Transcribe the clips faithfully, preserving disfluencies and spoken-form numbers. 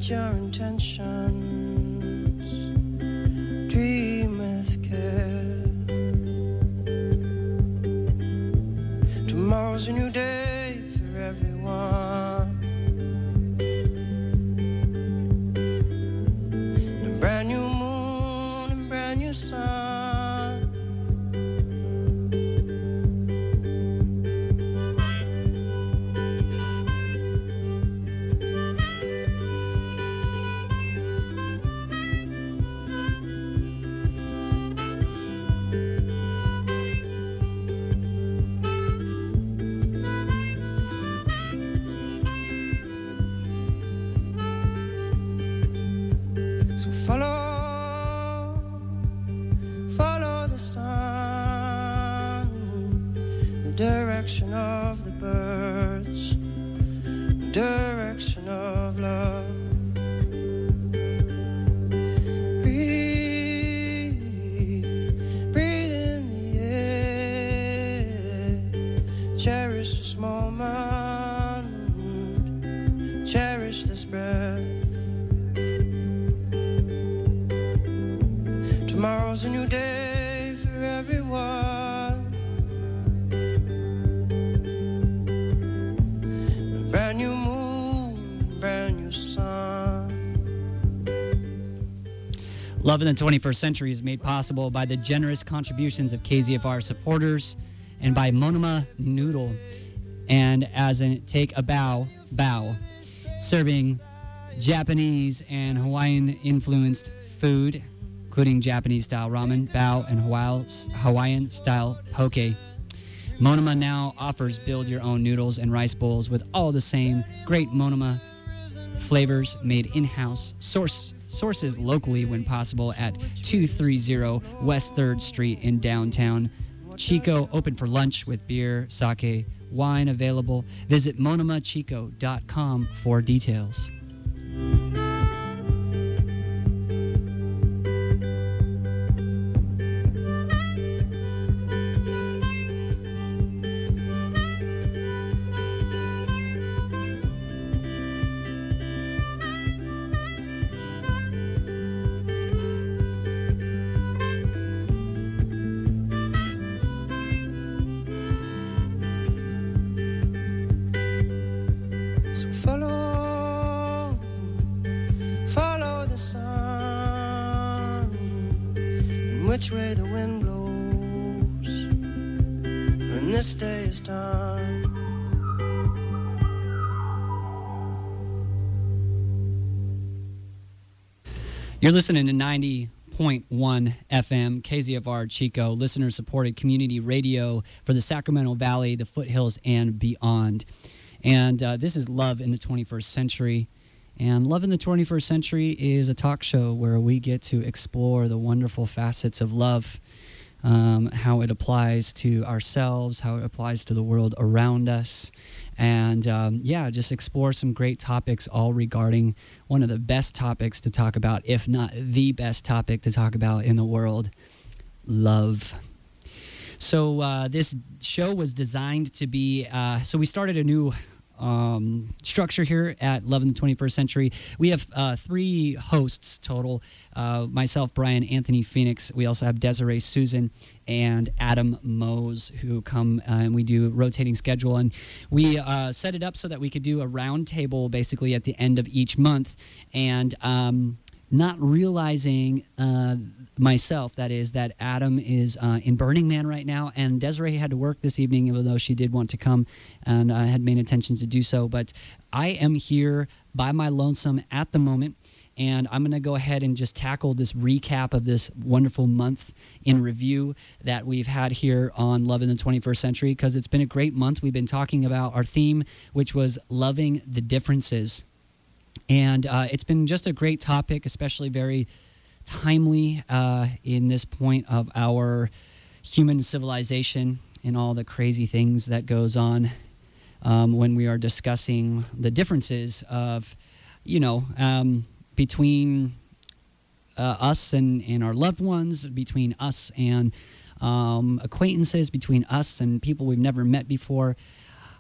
your intentions. Dream with care. Tomorrow's a new day for everyone. And a brand new moon and brand new sun. Follow, follow the sun, the direction of the birds, the direction of love. Breathe, breathe in the air. Cherish this moment, cherish this breath. Tomorrow's a new day for everyone. A brand new moon, brand new sun. Love in the twenty-first Century is made possible by the generous contributions of K Z F R supporters and by Monoma Noodle. And as in Take a Bow, Bow, serving Japanese and Hawaiian-influenced food, including Japanese-style ramen, bao, and Hawaiian-style poke. Monoma now offers build-your-own noodles and rice bowls with all the same great Monoma flavors made in-house. Source sources locally when possible at two thirty West third Street in downtown Chico. Open for lunch with beer, sake, wine available. Visit monoma chico dot com for details. So follow, follow the sun, and which way the wind blows when this day is done. You're listening to ninety point one F M, K Z F R Chico, listener-supported community radio for the Sacramento Valley, the foothills, and beyond. And uh, this is Love in the twenty-first Century. And Love in the twenty-first Century is a talk show where we get to explore the wonderful facets of love, um, how it applies to ourselves, how it applies to the world around us. And um, yeah, just explore some great topics all regarding one of the best topics to talk about, if not the best topic to talk about in the world, love. So uh, this show was designed to be, uh, so we started a new um, structure here at Love in the twenty-first Century. We have uh, three hosts total, uh, myself, Brian, Anthony Phoenix. We also have Desiree Susan and Adam Mose, who come uh, and we do rotating schedule. And we uh, set it up so that we could do a round table basically at the end of each month. And um, not realizing uh, myself, that is, that Adam is uh, in Burning Man right now, and Desiree had to work this evening, even though she did want to come, and I uh, had made intentions to do so. But I am here by my lonesome at the moment, and I'm going to go ahead and just tackle this recap of this wonderful month in review that we've had here on Love in the twenty-first Century, because it's been a great month. We've been talking about our theme, which was loving the differences. And uh, it's been just a great topic, especially very timely uh, in this point of our human civilization and all the crazy things that goes on um, when we are discussing the differences of, you know, um, between uh, us and, and our loved ones, between us and um, acquaintances, between us and people we've never met before.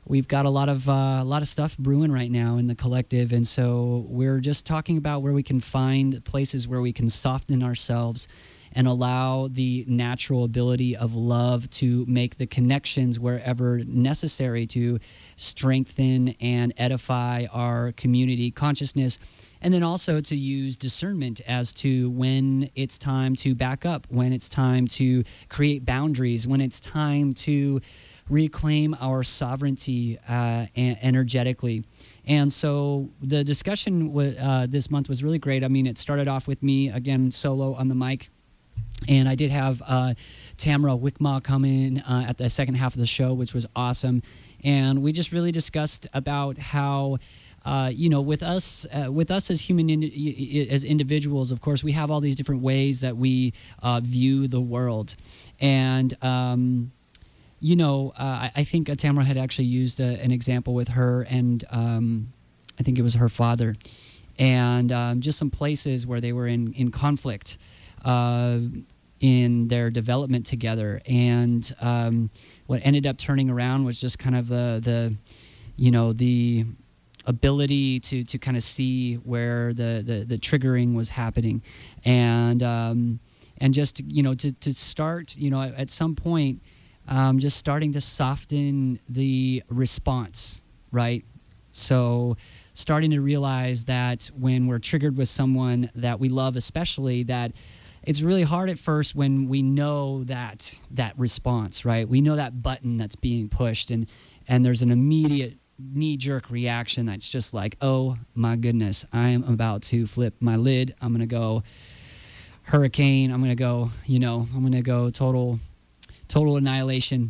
we've got a lot of uh, a lot of stuff brewing right now in the collective, and so we're just talking about where we can find places where we can soften ourselves and allow the natural ability of love to make the connections wherever necessary to strengthen and edify our community consciousness, and then also to use discernment as to when it's time to back up, when it's time to create boundaries, when it's time to reclaim our sovereignty uh, a- energetically. And so the discussion w- uh, this month was really great. I mean, it started off with me, again, solo on the mic. And I did have uh, Tamara Wickma come in uh, at the second half of the show, which was awesome. And we just really discussed about how, uh, you know, with us, uh, with us as human, in, as individuals, of course, we have all these different ways that we uh, view the world. And, um, you know, uh, I, I think Tamara had actually used a, an example with her, and um, I think it was her father, and um, just some places where they were in, in conflict Uh, in their development together, and um, what ended up turning around was just kind of the the you know the ability to to kind of see where the, the the triggering was happening, and um, and just you know to to start you know at, at some point um, just starting to soften the response, right? So starting to realize that when we're triggered with someone that we love, especially, that it's really hard at first when we know that that response, right? We know that button that's being pushed, and and there's an immediate knee-jerk reaction that's just like, oh my goodness, I am about to flip my lid. I'm gonna go hurricane. I'm gonna go, you know, I'm gonna go total, total annihilation.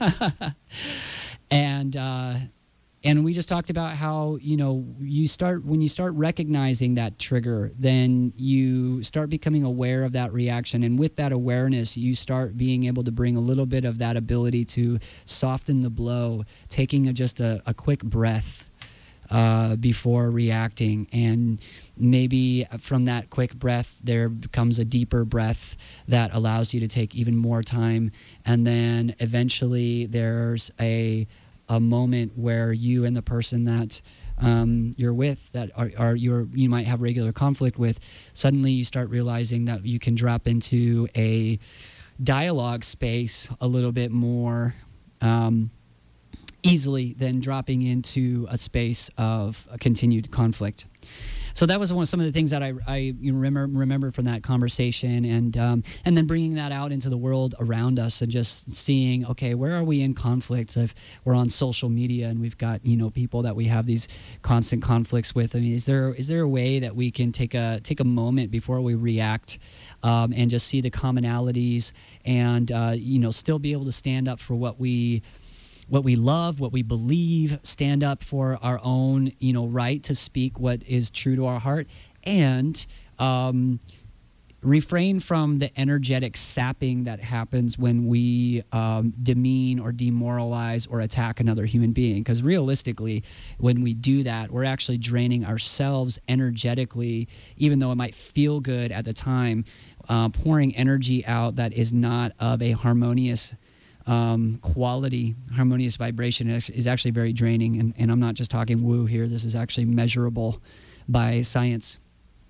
and uh, and we just talked about how, you know, you start when you start recognizing that trigger, then you start becoming aware of that reaction. And with that awareness, you start being able to bring a little bit of that ability to soften the blow, taking a, just a, a quick breath uh, before reacting. And maybe from that quick breath, there becomes a deeper breath that allows you to take even more time. And then eventually there's a a moment where you and the person that um, you're with, that are, are you're, you might have regular conflict with, suddenly you start realizing that you can drop into a dialogue space a little bit more um, easily than dropping into a space of a continued conflict. So that was one some of the things that I, I you know, remember remember from that conversation, and um, and then bringing that out into the world around us, and just seeing, okay, where are we in conflict? If we're on social media and we've got, you know, people that we have these constant conflicts with, I mean, is there is there a way that we can take a take a moment before we react, um, and just see the commonalities, and uh, you know, still be able to stand up for what we. what we love, what we believe, stand up for our own, you know, right to speak what is true to our heart, and um, refrain from the energetic sapping that happens when we um, demean or demoralize or attack another human being. Because realistically, when we do that, we're actually draining ourselves energetically, even though it might feel good at the time, uh, pouring energy out that is not of a harmonious Um, quality, harmonious vibration is actually very draining. And, and I'm not just talking woo here. This is actually measurable by science.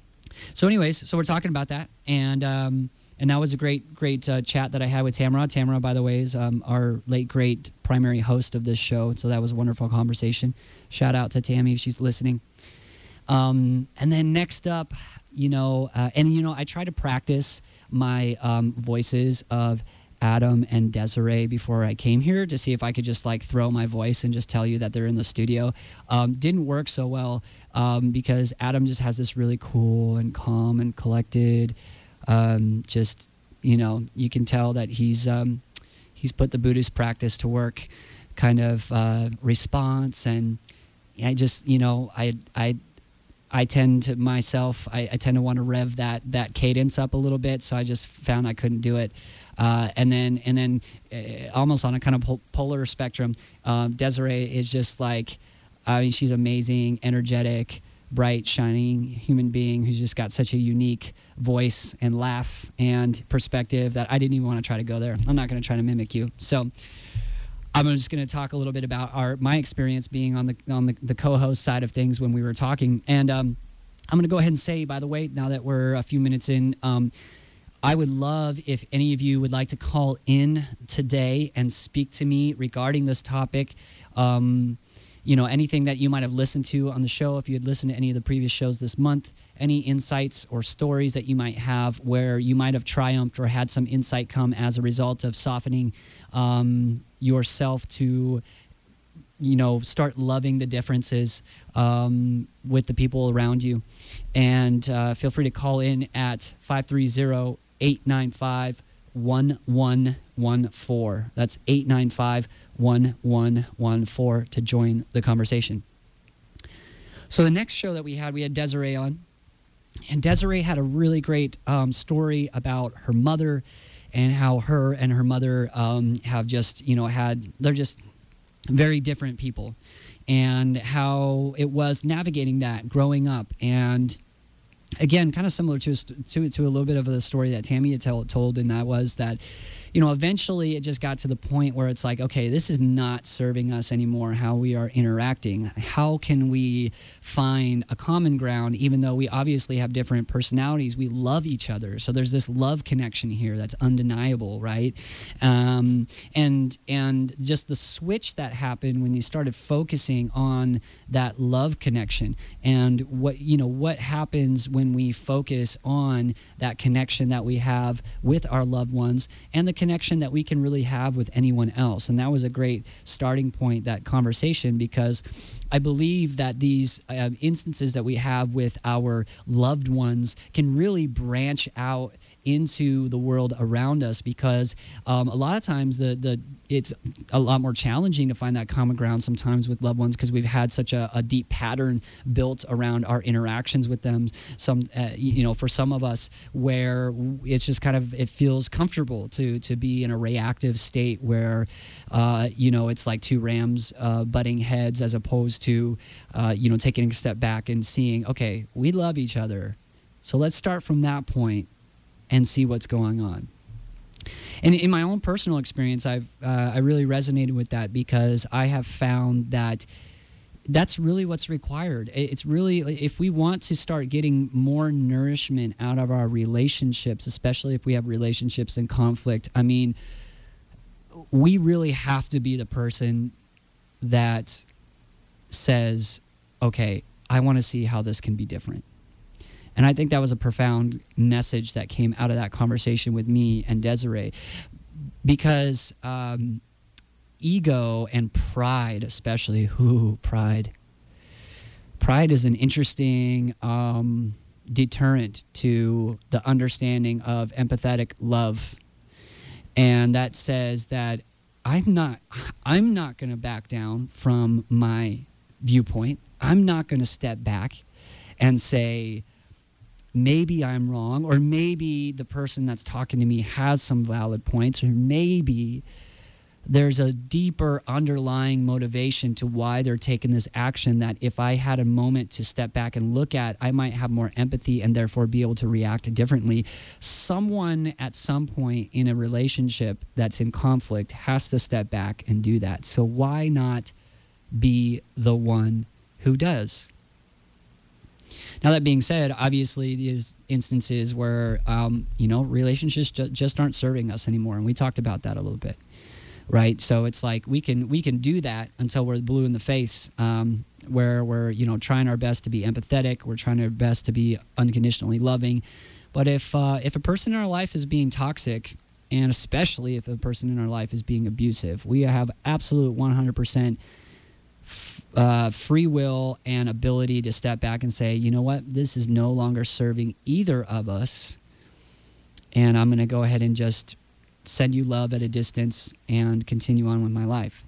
So anyways, so we're talking about that. And um, and that was a great, great uh, chat that I had with Tamara. Tamara, by the way, is um, our late, great primary host of this show. So that was a wonderful conversation. Shout out to Tammy if she's listening. Um, and then next up, you know, uh, and, you know, I try to practice my um, voices of Adam and Desiree before I came here to see if I could just like throw my voice and just tell you that they're in the studio. Um, didn't work so well um, because Adam just has this really cool and calm and collected, um, just, you know, you can tell that he's um, he's put the Buddhist practice to work kind of uh, response. And I just, you know, I, I, I tend to myself, I, I tend to want to rev that, that cadence up a little bit. So I just found I couldn't do it. Uh, and then, and then, uh, almost on a kind of pol- polar spectrum, um, Desiree is just like, I mean, she's amazing, energetic, bright, shining human being who's just got such a unique voice and laugh and perspective that I didn't even want to try to go there. I'm not going to try to mimic you. So, I'm just going to talk a little bit about our my experience being on the on the, the co-host side of things when we were talking. And um, I'm going to go ahead and say, by the way, now that we're a few minutes in, um, I would love if any of you would like to call in today and speak to me regarding this topic. Um, you know, anything that you might have listened to on the show, if you had listened to any of the previous shows this month, any insights or stories that you might have where you might have triumphed or had some insight come as a result of softening um, yourself to, you know, start loving the differences um, with the people around you. And uh, feel free to call in at five three zero, eight nine five, one one one four. That's eight nine five, one one one four to join the conversation. So the next show that we had, we had Desiree on. And Desiree had a really great um, story about her mother and how her and her mother um, have just, you know, had, they're just very different people. And how it was navigating that growing up. And again, kind of similar to, to to a little bit of a story that Tammy had tell, told, and that was that, you know, eventually it just got to the point where it's like, okay, this is not serving us anymore, how we are interacting. How can we find a common ground, even though we obviously have different personalities? We love each other. So there's this love connection here that's undeniable, right? Um, and and just the switch that happened when you started focusing on that love connection and what, you know, what happens when we focus on that connection that we have with our loved ones and the connection that we can really have with anyone else. And that was a great starting point, that conversation, because I believe that these uh, instances that we have with our loved ones can really branch out into the world around us, because um, a lot of times the the it's a lot more challenging to find that common ground sometimes with loved ones, because we've had such a, a deep pattern built around our interactions with them. Some uh, you know, for some of us, where it's just kind of, it feels comfortable to to be in a reactive state where uh, you know, it's like two rams uh, butting heads, as opposed to uh, you know, taking a step back and seeing, okay, we love each other, so let's start from that point and see what's going on. And in my own personal experience, I've uh, I really resonated with that, because I have found that that's really what's required. It's really, if we want to start getting more nourishment out of our relationships, especially if we have relationships in conflict, I mean, we really have to be the person that says, okay, I want to see how this can be different. And I think that was a profound message that came out of that conversation with me and Desiree, because um, ego and pride, especially, ooh, pride. Pride is an interesting um, deterrent to the understanding of empathetic love. And that says that I'm not, I'm not going to back down from my viewpoint. I'm not going to step back and say, maybe I'm wrong, or maybe the person that's talking to me has some valid points, or maybe there's a deeper underlying motivation to why they're taking this action that if I had a moment to step back and look at, I might have more empathy and therefore be able to react differently. Someone at some point in a relationship that's in conflict has to step back and do that. So why not be the one who does? Now, that being said, obviously there's instances where, um, you know, relationships ju- just aren't serving us anymore. And we talked about that a little bit, right? So it's like we can we can do that until we're blue in the face, um, where we're, you know, trying our best to be empathetic. We're trying our best to be unconditionally loving. But if uh, if a person in our life is being toxic, and especially if a person in our life is being abusive, we have absolute one hundred percent Uh, free will and ability to step back and say, you know what, this is no longer serving either of us, and I'm going to go ahead and just send you love at a distance and continue on with my life.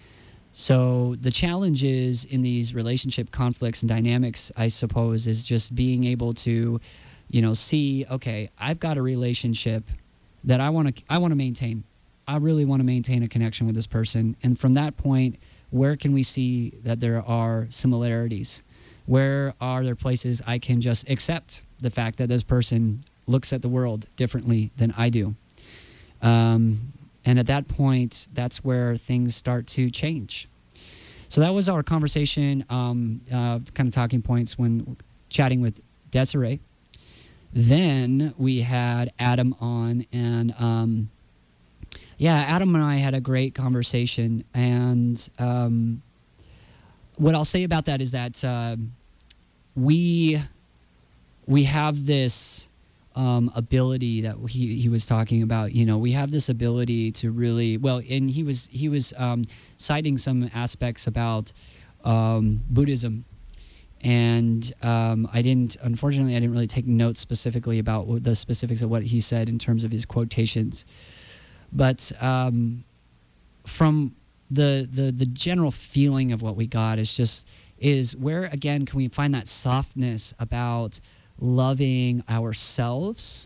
So the challenge is in these relationship conflicts and dynamics, I suppose, is just being able to, you know, see, okay, I've got a relationship that I want to I want to maintain. I really want to maintain a connection with this person, and from that point, where can we see that there are similarities? Where are there places I can just accept the fact that this person looks at the world differently than I do? Um, And at that point, that's where things start to change. So that was our conversation, um, uh, kind of talking points when chatting with Desiree. Then we had Adam on, and um, yeah, Adam and I had a great conversation. And um, what I'll say about that is that uh, we we have this um, ability that he he was talking about. You know, we have this ability to really well, and he was he was um, citing some aspects about um, Buddhism. And um, I didn't, unfortunately, I didn't really take notes specifically about what the specifics of what he said in terms of his quotations. But um, from the, the the general feeling of what we got is just, is where, again, can we find that softness about loving ourselves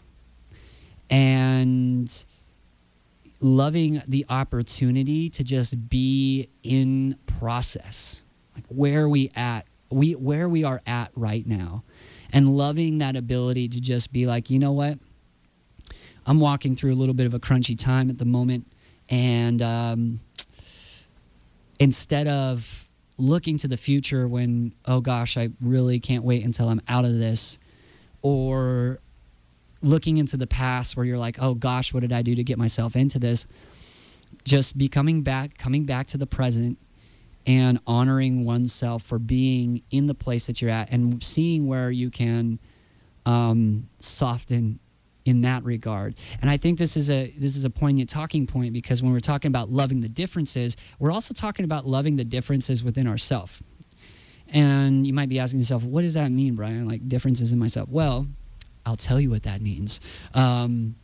and loving the opportunity to just be in process. Like, where are we at? We where we are at right now, and loving that ability to just be like, you know what, I'm walking through a little bit of a crunchy time at the moment, and um, instead of looking to the future when, oh gosh, I really can't wait until I'm out of this, or looking into the past where you're like, oh gosh, what did I do to get myself into this? Just be coming back, coming back to the present, and honoring oneself for being in the place that you're at, and seeing where you can um, soften in that regard. And I think this is a this is a poignant talking point, because when we're talking about loving the differences, we're also talking about loving the differences within ourselves. And you might be asking yourself, what does that mean, Brian? Like, differences in myself? Well, I'll tell you what that means. Um,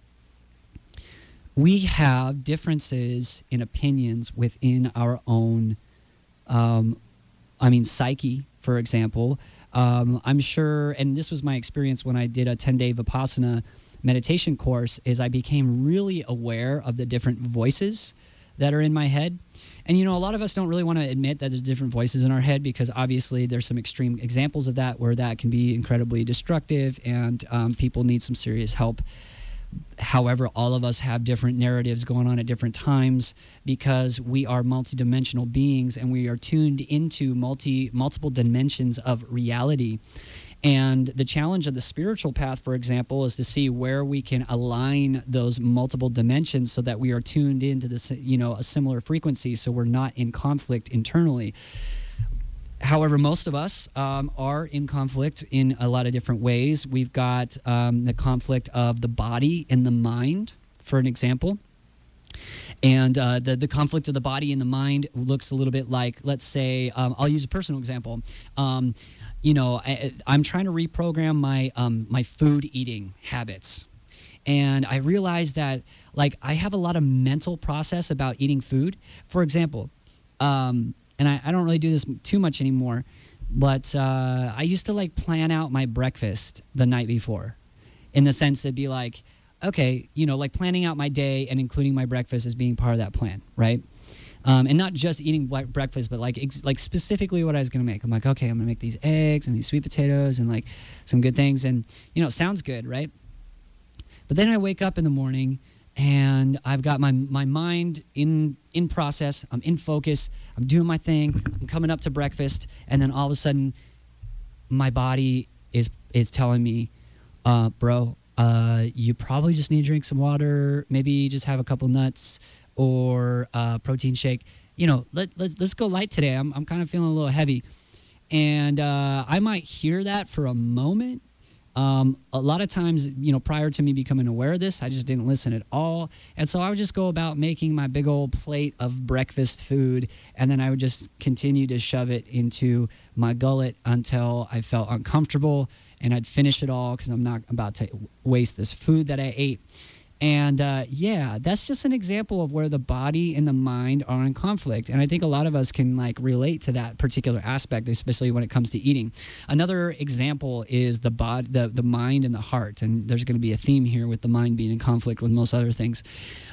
we have differences in opinions within our own Um, I mean, psyche, for example. Um, I'm sure, and this was my experience when I did a ten-day Vipassana meditation course, is I became really aware of the different voices that are in my head. And, you know, a lot of us don't really want to admit that there's different voices in our head, because obviously there's some extreme examples of that where that can be incredibly destructive, and um, people need some serious help. However, all of us have different narratives going on at different times, because we are multidimensional beings, and we are tuned into multi multiple dimensions of reality. And the challenge of the spiritual path, for example, is to see where we can align those multiple dimensions so that we are tuned into this, you know, a similar frequency, so we're not in conflict internally. However, most of us um, are in conflict in a lot of different ways. We've got um, the conflict of the body and the mind, for an example. And uh, the, the conflict of the body and the mind looks a little bit like, let's say, um, I'll use a personal example. Um, you know, I, I'm trying to reprogram my um, my food eating habits. And I realized that, like, I have a lot of mental process about eating food. For example, um, and I, I don't really do this too much anymore, but uh, I used to like plan out my breakfast the night before, in the sense it'd be like, okay, you know, like planning out my day and including my breakfast as being part of that plan, right? Um, and not just eating breakfast, but like ex- like specifically what I was going to make. I'm like, okay, I'm going to make these eggs and these sweet potatoes and like some good things. And, you know, it sounds good, right? But then I wake up in the morning and I've got my my mind in in process. I'm in focus. I'm doing my thing. I'm coming up to breakfast, and then all of a sudden, my body is is telling me, uh, "Bro, uh, you probably just need to drink some water. Maybe just have a couple nuts or uh, protein shake. You know, let let's let's go light today. I'm I'm kind of feeling a little heavy." And uh, I might hear that for a moment. Um, a lot of times, you know, prior to me becoming aware of this, I just didn't listen at all. And so I would just go about making my big old plate of breakfast food, and then I would just continue to shove it into my gullet until I felt uncomfortable, and I'd finish it all because I'm not about to waste this food that I ate. And uh, yeah, that's just an example of where the body and the mind are in conflict. And I think a lot of us can like relate to that particular aspect, especially when it comes to eating. Another example is the bod- the, the mind and the heart. And there's going to be a theme here with the mind being in conflict with most other things.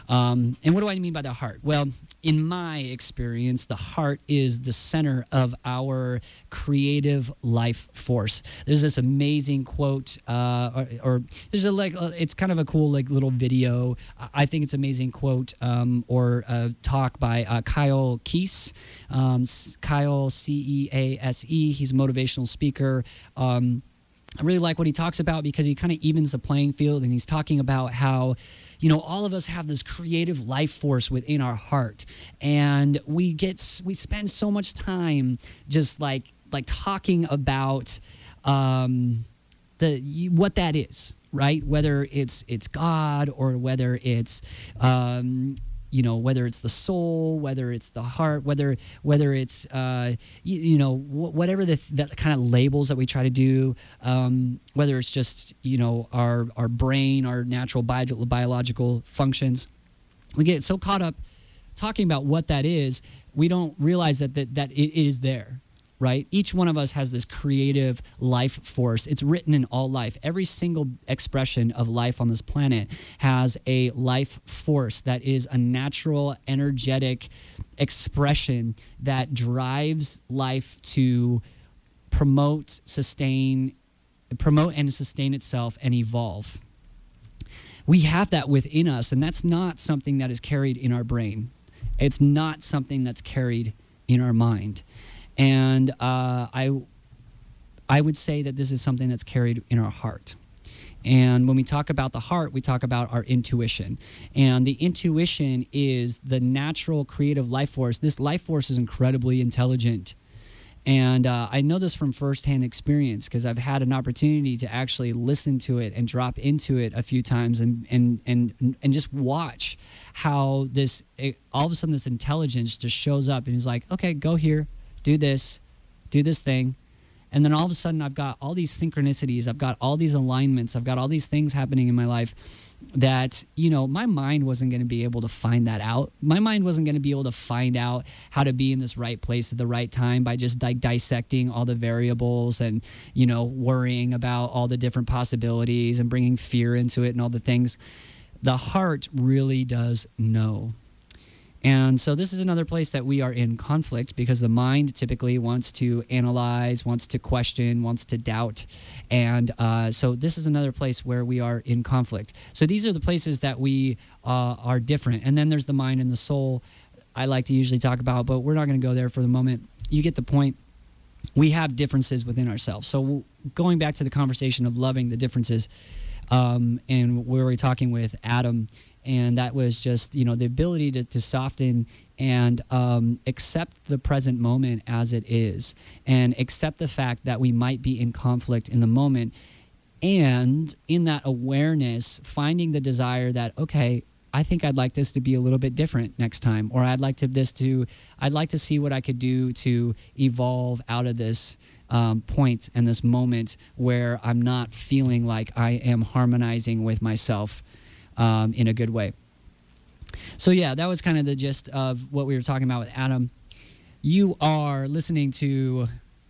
Um, and what do I mean by the heart? Well, in my experience, the heart is the center of our creative life force. There's this amazing quote, uh, or, or there's a like, uh, it's kind of a cool like little video. I think it's an amazing quote um, or a talk by uh, Kyle Cease. Um, Kyle C E A S E. He's a motivational speaker. Um, I really like what he talks about because he kind of evens the playing field, and he's talking about how, you know, all of us have this creative life force within our heart, and we get we spend so much time just like like talking about um, the what that is, right? Whether it's it's God or whether it's um, you know, whether it's the soul, whether it's the heart, whether whether it's uh, you, you know wh- whatever the that kind of labels that we try to do, um, whether it's just you know our our brain, our natural bio- biological functions, we get so caught up talking about what that is, we don't realize that that, that it is there. Right? Each one of us has this creative life force. It's written in all life. Every single expression of life on this planet has a life force that is a natural, energetic expression that drives life to promote, sustain, promote and sustain itself and evolve. We have that within us, and that's not something that is carried in our brain. It's not something that's carried in our mind. And uh, I, I would say that this is something that's carried in our heart. And when we talk about the heart, we talk about our intuition. And the intuition is the natural creative life force. This life force is incredibly intelligent. And uh, I know this from firsthand experience because I've had an opportunity to actually listen to it and drop into it a few times and and and, and just watch how this, it, all of a sudden this intelligence just shows up and is like, okay, go here. Do this, do this thing. And then all of a sudden I've got all these synchronicities. I've got all these alignments. I've got all these things happening in my life that, you know, my mind wasn't going to be able to find that out. My mind wasn't going to be able to find out how to be in this right place at the right time by just like dissecting all the variables and, you know, worrying about all the different possibilities and bringing fear into it and all the things. The heart really does know. And so this is another place that we are in conflict because the mind typically wants to analyze, wants to question, wants to doubt. And uh, so this is another place where we are in conflict. So these are the places that we uh, are different. And then there's the mind and the soul I like to usually talk about, but we're not going to go there for the moment. You get the point. We have differences within ourselves. So going back to the conversation of loving the differences, um, and we were talking with Adam, and that was just, you know, the ability to, to soften and um, accept the present moment as it is and accept the fact that we might be in conflict in the moment. And in that awareness, finding the desire that, okay, I think I'd like this to be a little bit different next time, or I'd like to this to, I'd like to see what I could do to evolve out of this um, point and this moment where I'm not feeling like I am harmonizing with myself um, in a good way. So yeah, that was kind of the gist of what we were talking about with Adam. You are listening to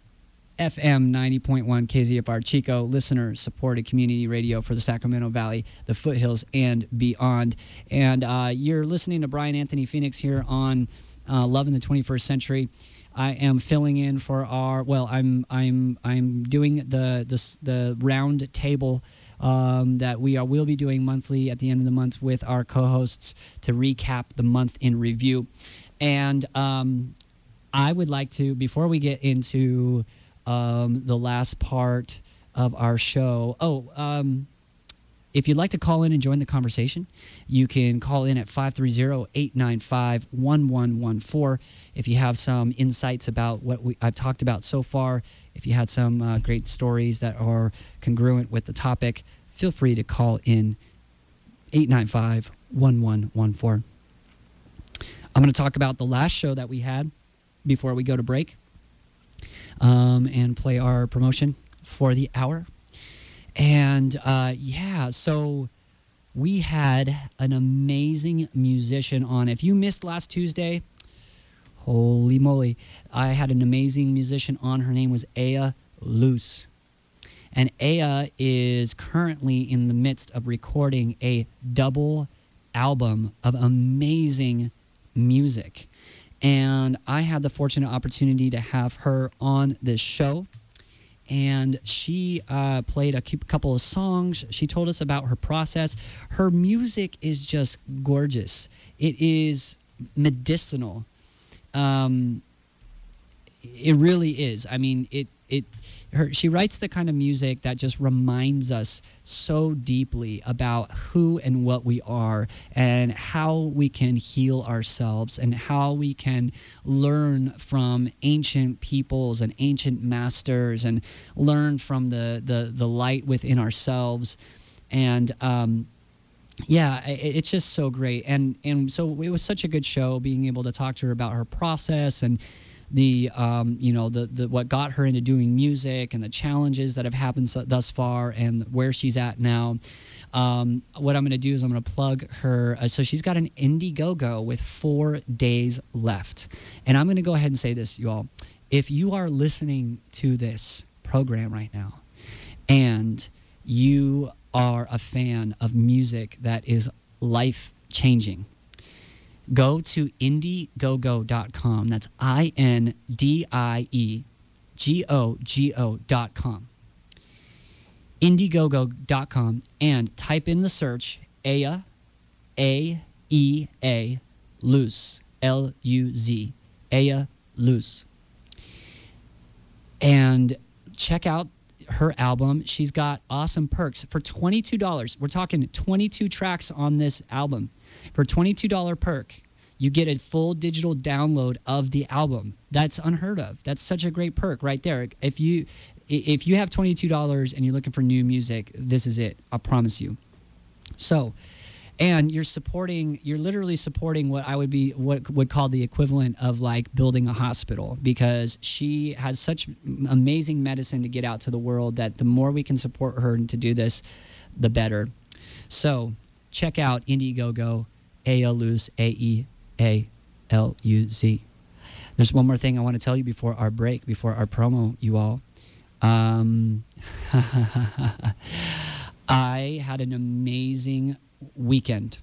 F M ninety point one K Z F R Chico, listener-supported community radio for the Sacramento Valley, the foothills, and beyond. And uh, you're listening to Brian Anthony Phoenix here on uh, Love in the twenty-first Century. I am filling in for our well. I'm I'm I'm doing the the the round table um, that we are will be doing monthly at the end of the month with our co-hosts to recap the month in review. And um, I would like to, before we get into Um, the last part of our show. Oh, um, if you'd like to call in and join the conversation, you can call in at five three zero, eight nine five, one one one four. If you have some insights about what we, I've talked about so far, if you had some uh, great stories that are congruent with the topic, feel free to call in eight nine five, one one one four. I'm going to talk about the last show that we had before we go to break. Um, and play our promotion for the hour. And uh, yeah, so we had an amazing musician on. If you missed last Tuesday, holy moly, I had an amazing musician on. Her name was Aya Luce. And Aya is currently in the midst of recording a double album of amazing music. And I had the fortunate opportunity to have her on this show. And she uh, played a couple of songs. She told us about her process. Her music is just gorgeous. It is medicinal. Um, it really is. I mean, it it. Her she writes the kind of music that just reminds us so deeply about who and what we are, and how we can heal ourselves, and how we can learn from ancient peoples and ancient masters, and learn from the the, the light within ourselves. And um, yeah, it, it's just so great. And and so it was such a good show, being able to talk to her about her process, and the um, you know the, the what got her into doing music, and the challenges that have happened so, thus far, and where she's at now. Um, what I'm going to do is I'm going to plug her. Uh, so she's got an Indiegogo with four days left, and I'm going to go ahead and say this, you all. If you are listening to this program right now, and you are a fan of music that is life changing, go to indiegogo dot com. That's I N D I E G O G O dot com. indiegogo dot com, and type in the search Aya, A E A, Luz, L U Z, Aya Luz. And check out her album. She's got awesome perks for twenty-two dollars. We're talking twenty-two tracks on this album. For twenty-two dollars perk, you get a full digital download of the album. That's unheard of. That's such a great perk right there. If you if you have twenty-two dollars and you're looking for new music, this is it. I promise you. So, and you're supporting, you're literally supporting what I would be, what would call the equivalent of like building a hospital, because she has such amazing medicine to get out to the world that the more we can support her and to do this, the better. So check out Indiegogo, Aya Luz, A E A L U Z. There's one more thing I want to tell you before our break, before our promo, you all. Um, I had an amazing weekend.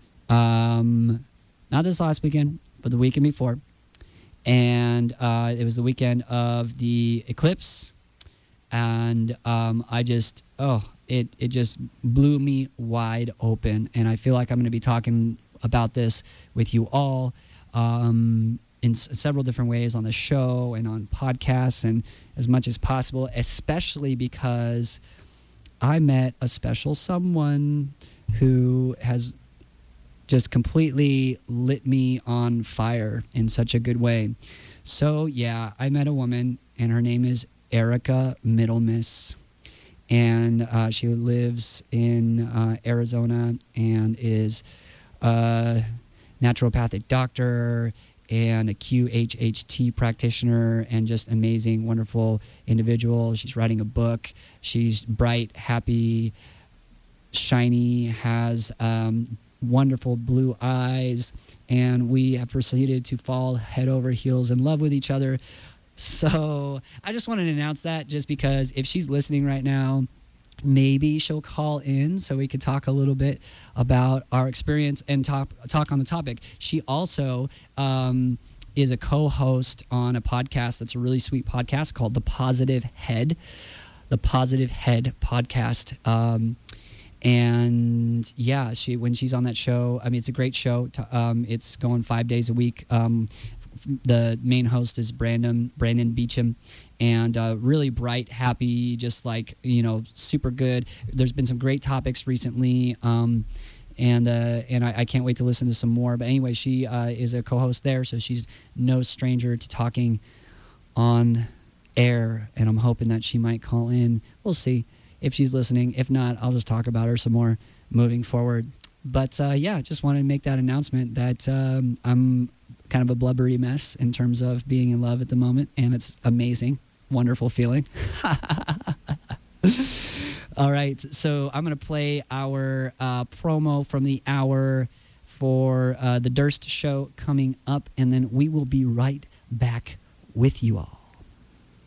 Um, not this last weekend, but the weekend before. And uh, it was the weekend of the eclipse. And um, I just, oh, it, it just blew me wide open. And I feel like I'm going to be talking about this with you all um, in s- several different ways on the show and on podcasts and as much as possible, especially because I met a special someone who has just completely lit me on fire in such a good way. So yeah, I met a woman, and her name is Erica Middlemiss, and uh, she lives in uh, Arizona and is a naturopathic doctor and a Q H H T practitioner, and just amazing, wonderful individual. She's writing a book. She's bright, happy, shiny, has um, wonderful blue eyes, and we have proceeded to fall head over heels in love with each other. So I just wanted to announce that, just because if she's listening right now, maybe she'll call in so we could talk a little bit about our experience and talk talk on the topic. She also um, is a co-host on a podcast that's a really sweet podcast called The Positive Head. The Positive Head podcast. Um, and yeah, she when she's on that show, I mean, it's a great show. To, um, it's going five days a week. Um, the main host is Brandon Brandon Beecham, and uh, really bright, happy, just like, you know, super good. There's been some great topics recently, um, and uh, and I, I can't wait to listen to some more. But anyway, she uh, is a co-host there, so she's no stranger to talking on air, and I'm hoping that she might call in. We'll see if she's listening. If not, I'll just talk about her some more moving forward. But uh, yeah, just wanted to make that announcement that um, I'm kind of a blubbery mess in terms of being in love at the moment, and it's amazing, wonderful feeling. All right, so I'm going to play our uh, promo from the hour for uh, the Durst show coming up, and then we will be right back with you all.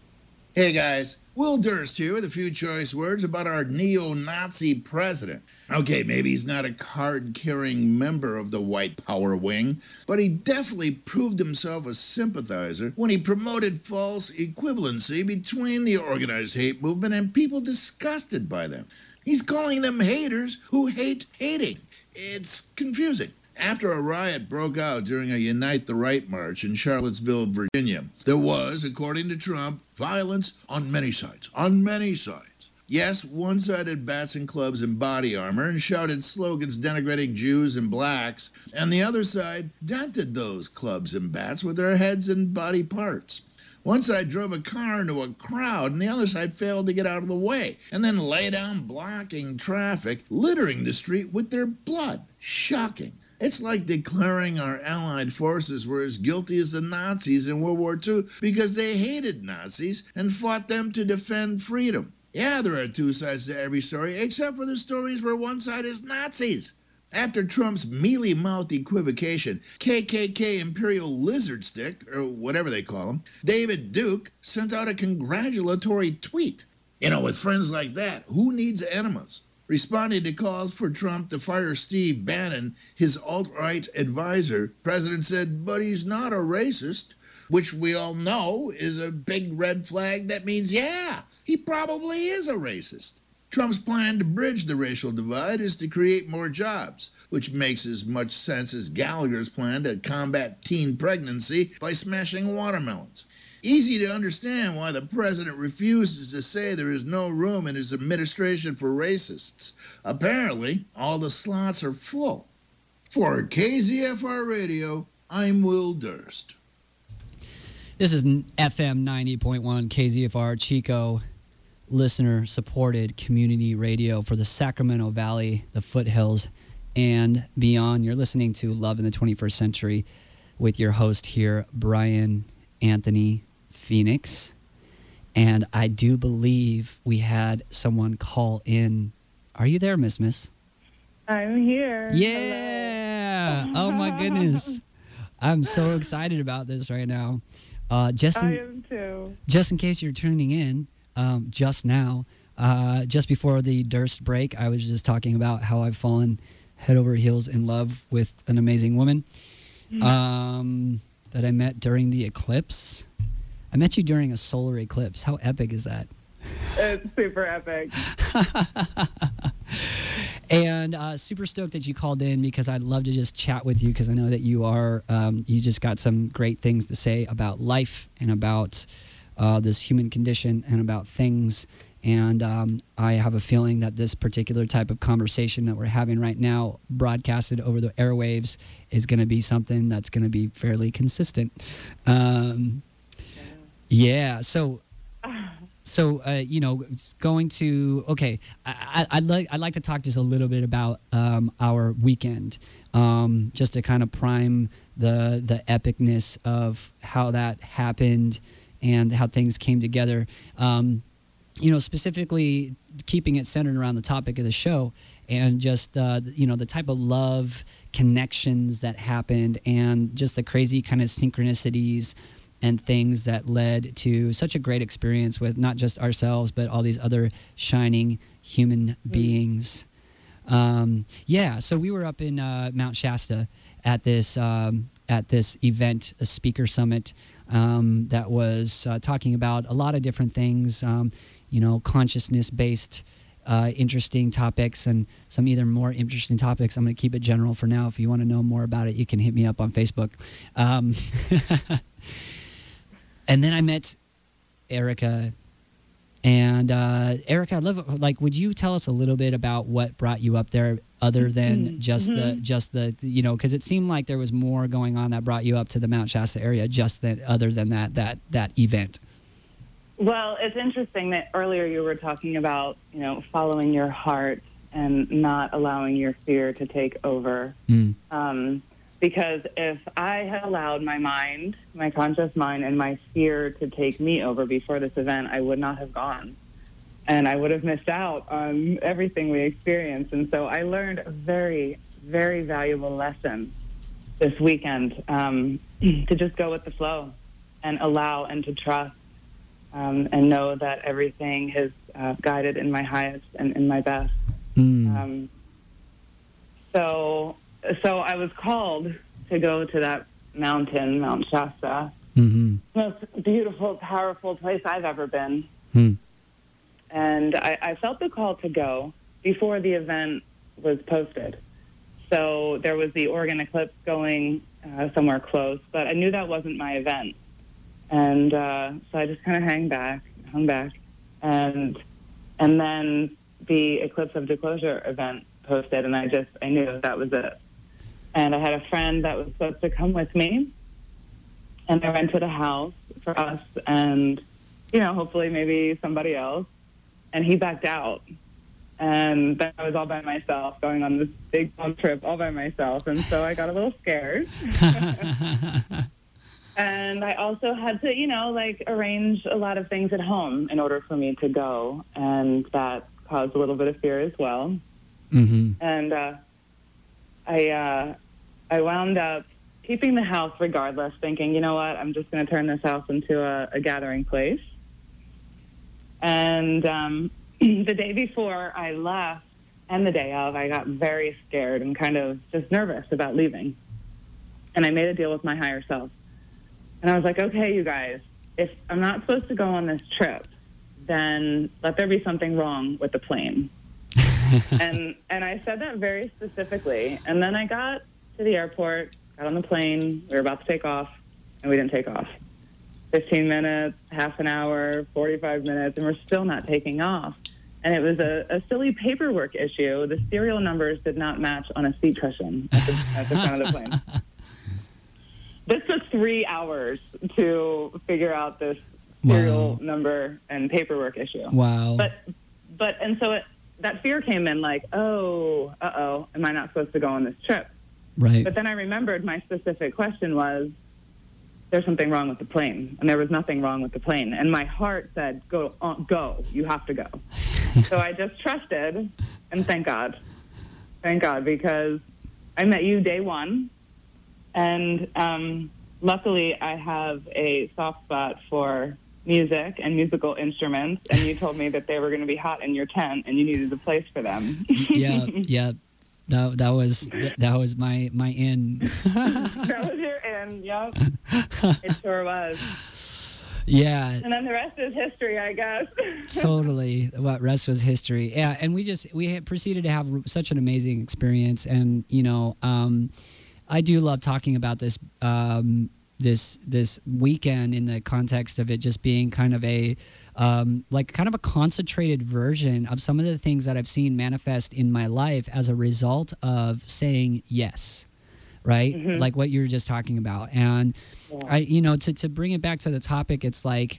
Hey guys, Will Durst here with a few choice words about our neo-Nazi president. Okay, maybe he's not a card-carrying member of the white power wing, but he definitely proved himself a sympathizer when he promoted false equivalency between the organized hate movement and people disgusted by them. He's calling them haters who hate hating. It's confusing. After a riot broke out during a Unite the Right march in Charlottesville, Virginia, there was, according to Trump, violence on many sides. On many sides. Yes, one side had bats and clubs and body armor and shouted slogans denigrating Jews and blacks, and the other side dented those clubs and bats with their heads and body parts. One side drove a car into a crowd, and the other side failed to get out of the way, and then lay down blocking traffic, littering the street with their blood. Shocking. It's like declaring our Allied forces were as guilty as the Nazis in World War Two because they hated Nazis and fought them to defend freedom. Yeah, there are two sides to every story, except for the stories where one side is Nazis. After Trump's mealy-mouthed equivocation, K K K Imperial Lizard Stick, or whatever they call him, David Duke sent out a congratulatory tweet. You know, with friends like that, who needs enemas? Responding to calls for Trump to fire Steve Bannon, his alt-right advisor, the president said, but he's not a racist, which we all know is a big red flag that means, yeah, he probably is a racist. Trump's plan to bridge the racial divide is to create more jobs, which makes as much sense as Gallagher's plan to combat teen pregnancy by smashing watermelons. Easy to understand why the president refuses to say there is no room in his administration for racists. Apparently, all the slots are full. For K Z F R Radio, I'm Will Durst. This is F M ninety point one K Z F R Chico, listener-supported community radio for the Sacramento Valley, the foothills, and beyond. You're listening to Love in the twenty-first Century with your host here, Brian Anthony Phoenix. And I do believe we had someone call in. Are you there, Miss Miss? I'm here. Yeah. Hello. Oh, my goodness. I'm so excited about this right now. Uh, just in, I am too. Just in case you're tuning in um, just now, uh, just before the Durst break, I was just talking about how I've fallen head over heels in love with an amazing woman um, that I met during the eclipse. I met you during a solar eclipse. How epic is that? It's super epic. And uh, super stoked that you called in because I'd love to just chat with you because I know that you are, um, you just got some great things to say about life and about uh, this human condition and about things. And um, I have a feeling that this particular type of conversation that we're having right now, broadcasted over the airwaves, is going to be something that's going to be fairly consistent. Um, yeah, so... So, uh, you know, it's going to, okay, I, I, I'd, like, I'd like to talk just a little bit about um, our weekend, um, just to kind of prime the the epicness of how that happened and how things came together. Um, you know, specifically keeping it centered around the topic of the show and just, uh, you know, the type of love connections that happened and just the crazy kind of synchronicities and things that led to such a great experience with not just ourselves, but all these other shining human beings. Um, yeah, so we were up in uh, Mount Shasta at this um, at this event, a speaker summit um, that was uh, talking about a lot of different things, um, you know, consciousness-based uh, interesting topics and some either more interesting topics. I'm going to keep it general for now. If you want to know more about it, you can hit me up on Facebook. Um, And then I met Erica, and uh, Erica, I'd love, like, would you tell us a little bit about what brought you up there, other than mm-hmm. just mm-hmm. the, just the, you know, because it seemed like there was more going on that brought you up to the Mount Shasta area, just that, other than that, that, that event. Well, it's interesting that earlier you were talking about, you know, following your heart and not allowing your fear to take over. Mm. Um, Because if I had allowed my mind, my conscious mind, and my fear to take me over before this event, I would not have gone. And I would have missed out on everything we experienced. And so I learned a very, very valuable lesson this weekend, um, to just go with the flow and allow and to trust um, and know that everything is uh, guided in my highest and in my best. Mm. Um, so, so I was called to go to that mountain, Mount Shasta, Mm-hmm. most beautiful, powerful place I've ever been. Hmm. And I, I felt the call to go before the event was posted. So there was the Oregon eclipse going uh, somewhere close, but I knew that wasn't my event. And uh, so I just kind of hang back, hung back. And and then the Eclipse of Disclosure event posted, and I just, I knew that was it. And I had a friend that was supposed to come with me, and I rented a house for us and, you know, hopefully maybe somebody else. And he backed out. And then I was all by myself going on this big long trip all by myself. And so I got a little scared. And I also had to, you know, like arrange a lot of things at home in order for me to go. And that caused a little bit of fear as well. Mm-hmm. And uh, I, uh, I wound up keeping the house regardless, thinking, you know what, I'm just going to turn this house into a, a gathering place. And um, the day before I left and the day of, I got very scared and kind of just nervous about leaving. And I made a deal with my higher self. And I was like, okay, you guys, if I'm not supposed to go on this trip, then let there be something wrong with the plane. and and I said that very specifically. And then I got to the airport, got on the plane, we were about to take off, and we didn't take off. fifteen minutes, half an hour, forty-five minutes, and we're still not taking off. And it was a, a silly paperwork issue. The serial numbers did not match on a seat cushion at the, at the front of the plane. This took three hours to figure out this serial Wow. number and paperwork issue. Wow. But, but and so it, that fear came in like, oh, uh-oh, am I not supposed to go on this trip? Right. But then I remembered my specific question was, there's something wrong with the plane. And there was nothing wrong with the plane. And my heart said, go, uh, go, you have to go. So I just trusted, and thank God. Thank God, because I met you day one. And um, luckily I have a soft spot for music and musical instruments. And you told me that they were going to be hot in your tent and you needed a place for them. yeah, yeah. That that was that was my my in. That was your in, yep. It sure was. Yeah. And then the rest is history, I guess. Totally. What rest was history. Yeah, and we just we had proceeded to have such an amazing experience, and you know, um, I do love talking about this um, this this weekend in the context of it just being kind of a um, like kind of a concentrated version of some of the things that I've seen manifest in my life as a result of saying yes. Right? Mm-hmm. Like what you were just talking about. And Yeah. I, you know, to, to bring it back to the topic, it's like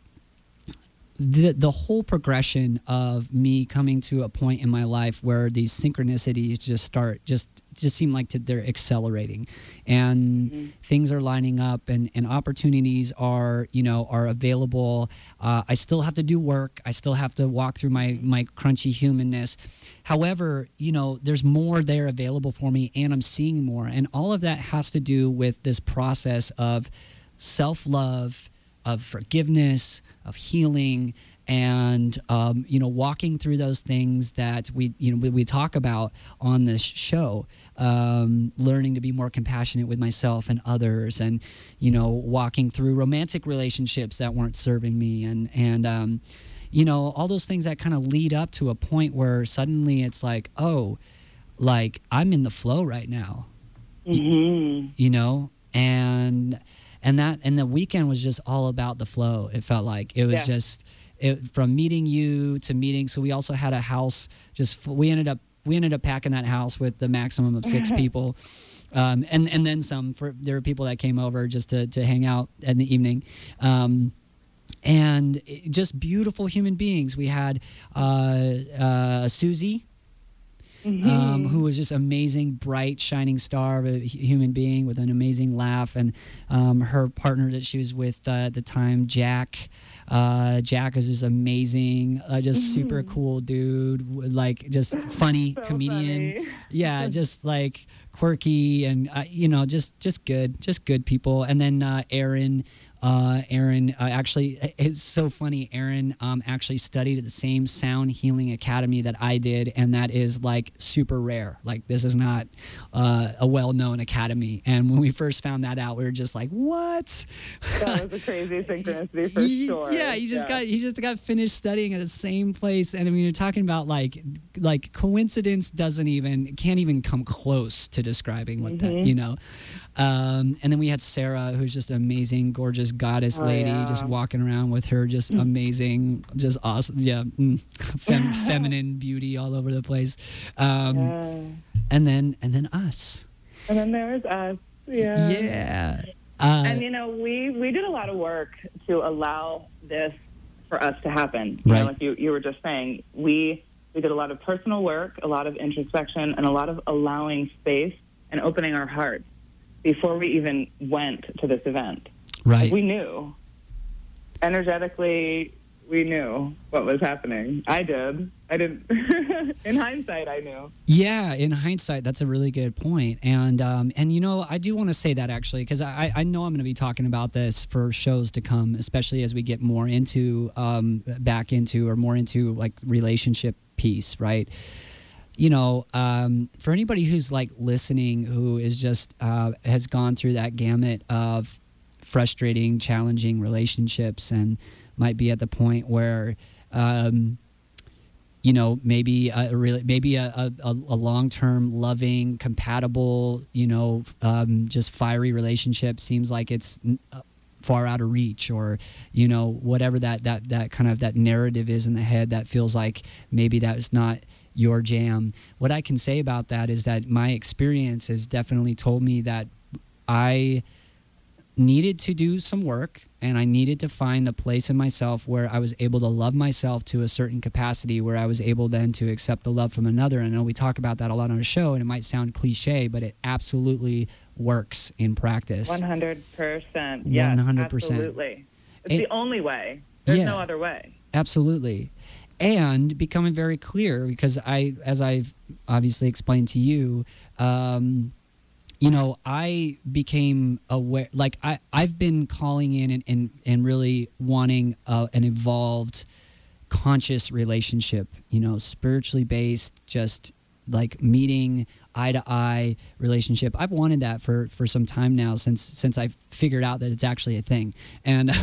the the whole progression of me coming to a point in my life where these synchronicities just start just just seem like to, they're accelerating, and Mm-hmm. things are lining up, and, and opportunities are you know are available. Uh, I still have to do work. I still have to walk through my my crunchy humanness. However, you know there's more there available for me, and I'm seeing more, and all of that has to do with this process of self-love, of forgiveness, of healing, and um, you know walking through those things that we you know we, we talk about on this show, um, learning to be more compassionate with myself and others, and you know walking through romantic relationships that weren't serving me, and and um, you know all those things that kind of lead up to a point where suddenly it's like, oh, like I'm in the flow right now, Mm-hmm. you know, and and that and the weekend was just all about the flow. It felt like it was Yeah. just it, from meeting you to meeting. So we also had a house. Just f- we ended up we ended up packing that house with the maximum of six people, um, and and then some. For there were people that came over just to to hang out in the evening. Um, and it- just beautiful human beings. We had uh, uh, Susie, Mm-hmm. um, who was just amazing, bright, shining star of a hu- human being with an amazing laugh, and um, her partner that she was with uh, at the time, Jack. Uh, Jack is just amazing, uh, just super cool dude, w- like just funny So comedian. funny. Yeah, just like quirky and uh, you know, just just good, just good people. And then uh, Aaron. Uh, Aaron, uh, actually, it's so funny. Aaron um, actually studied at the same sound healing academy that I did, and that is like super rare. Like this is not uh, a well-known academy. And when we first found that out, we were just like, "What?" That was a crazy synchronicity for he, sure. Yeah, he just yeah. got he just got finished studying at the same place, and I mean, you're talking about like like coincidence doesn't even can't even come close to describing what Mm-hmm. that you know. Um, and then we had Sarah, who's just an amazing, gorgeous goddess Oh, lady, yeah. just walking around with her just amazing, just awesome, yeah, mm, fem- feminine beauty all over the place. Um, Yeah. And then and then us. And then there was us. Yeah. Yeah. Uh, And, you know, we, we did a lot of work to allow this for us to happen. You Right. know, like you, you were just saying, we, we did a lot of personal work, a lot of introspection, and a lot of allowing space and opening our hearts before we even went to this event. right. We knew. Energetically, we knew what was happening. I did. I didn't. In hindsight, I knew. Yeah, in hindsight, that's a really good point. And um, and you know, I do want to say that actually, because I, I know I'm going to be talking about this for shows to come, especially as we get more into um, back into or more into like relationship piece, right? You know, um, for anybody who's like listening, who is just uh, has gone through that gamut of frustrating, challenging relationships, and might be at the point where. Um, you know, maybe a really, maybe a, a, a long-term, loving, compatible, you know, um, just fiery relationship seems like it's far out of reach, or, you know, whatever that, that, that kind of that narrative is in the head that feels like maybe that is not your jam. What I can say about that is that my experience has definitely told me that I needed to do some work, and I needed to find a place in myself where I was able to love myself to a certain capacity, where I was able then to accept the love from another. And I know we talk about that a lot on our show, and it might sound cliche, but it absolutely works in practice. one hundred percent. Yes, one hundred percent. absolutely. It's And- the only way. There's Yeah. no other way. Absolutely. And becoming very clear, because I, as I've obviously explained to you, um, you know, I became aware, like I, I've been calling in and, and, and really wanting uh, an evolved, conscious relationship, you know, spiritually based, just like meeting eye to eye relationship. I've wanted that for, for some time now, since, since I figured out that it's actually a thing. And,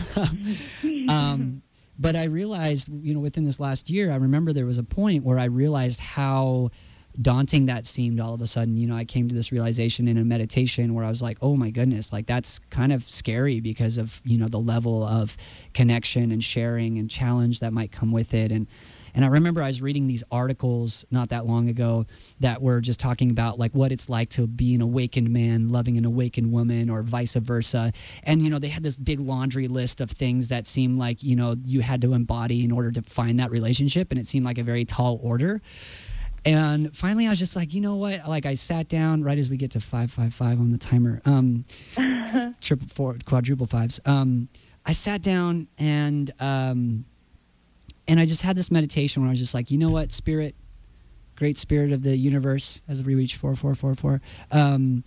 um, but I realized, you know, within this last year, I remember there was a point where I realized how daunting that seemed all of a sudden. You know, I came to this realization in a meditation where I was like, oh my goodness, like that's kind of scary because of, you know, the level of connection and sharing and challenge that might come with it. And and I remember I was reading these articles not that long ago that were just talking about like what it's like to be an awakened man loving an awakened woman, or vice versa. And, you know, they had this big laundry list of things that seemed like, you know, you had to embody in order to find that relationship. And it seemed like a very tall order. And finally, I was just like, you know what? Like, I sat down right as we get to five, five, five on the timer, um, triple four, quadruple fives. Um, I sat down and um, and I just had this meditation where I was just like, you know what, Spirit, great Spirit of the universe, as we reach four, four, four, four. Um,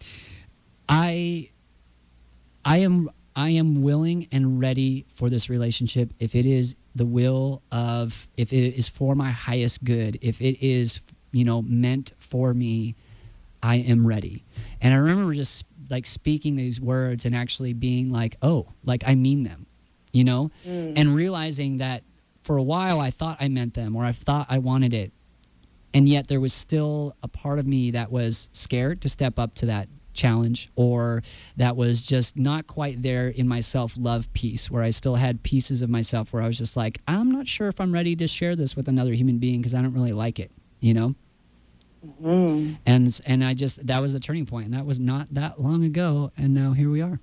I, I am, I am willing and ready for this relationship if it is the will of, if it is for my highest good, if it is, you know, meant for me, I am ready. And I remember just like speaking these words and actually being like, oh, like I mean them, you know, Mm. and realizing that for a while I thought I meant them, or I thought I wanted it. And yet there was still a part of me that was scared to step up to that challenge, or that was just not quite there in my self-love piece, where I still had pieces of myself where I was just like, I'm not sure if I'm ready to share this with another human being because I don't really like it, you know? Mm. And and I just, that was the turning point, and that was not that long ago, and now here we are.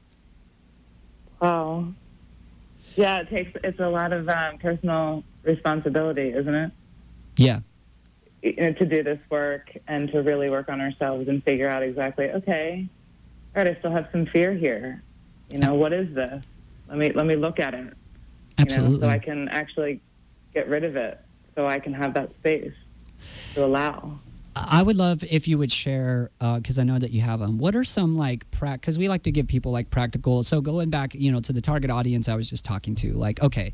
Wow. Yeah, it takes, it's a lot of um, personal responsibility, isn't it? Yeah. You know, to do this work and to really work on ourselves and figure out exactly, okay, all right, I still have some fear here. You know, what is this? Let me let me look at it. Absolutely. You know, so I can actually get rid of it, so I can have that space to allow. I would love if you would share, because I know that you have them. What are some like, because we like to give people like practical. So going back, you know, to the target audience I was just talking to, like, okay,